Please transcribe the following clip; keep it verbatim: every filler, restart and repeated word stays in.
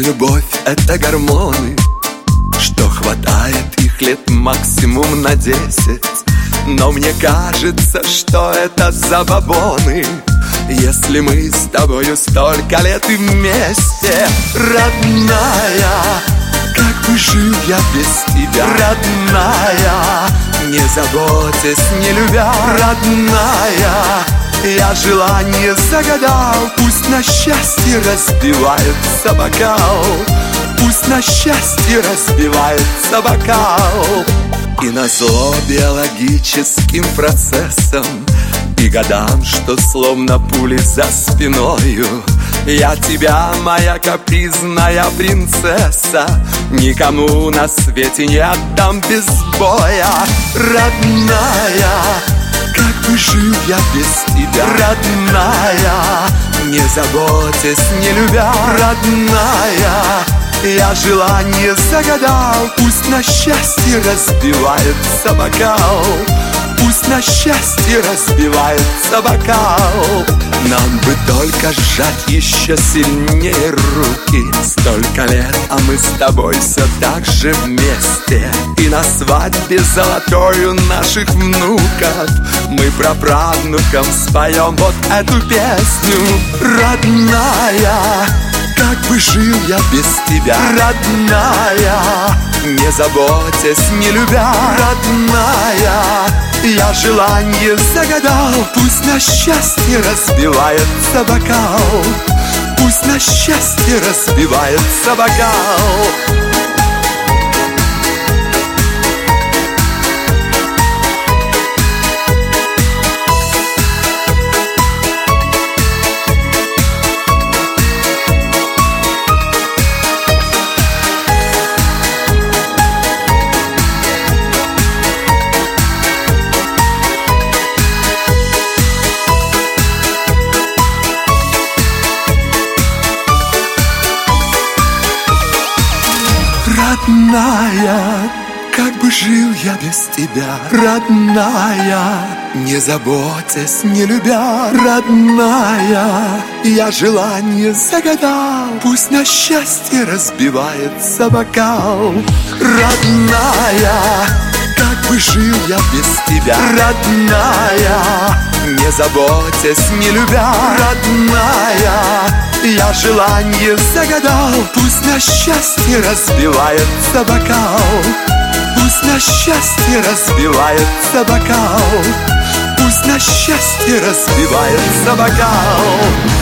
любовь — это гормоны, что хватает их лет максимум на десять. Но мне кажется, что это забабоны, если мы с тобою столько лет и вместе. Родная, как бы жил я без тебя, родная, не заботясь, не любя, родная, я желание загадал. Пусть на счастье разбивается бокал, пусть на счастье разбивается бокал. И назло биологическим процессам и годам, что словно пули за спиною, я тебя, моя капризная принцесса, никому на свете не отдам без боя. Родная, как бы жил я без тебя, родная, не заботясь, не любя, родная, я желание загадал. Пусть на счастье разбивается бокал, пусть на счастье разбивается бокал. Нам бы только сжать еще сильнее руки. Столько лет, а мы с тобой все так же вместе. И на свадьбе золотою наших внуков мы праправнукам споем вот эту песню. Родная, как бы жил я без тебя, родная, не заботясь, не любя, родная, я желание загадал. Пусть на счастье разбивается бокал, пусть на счастье разбивается бокал. Родная, как бы жил я без тебя, родная, не заботясь, не любя, родная, я желание загадал. Пусть на счастье разбивается бокал. Родная, как бы жил я без тебя, родная, не заботясь, не любя, родная, я желание загадал. Пусть на счастье разбивается бокал, пусть на счастье разбивается бокал, пусть на счастье разбивается бокал.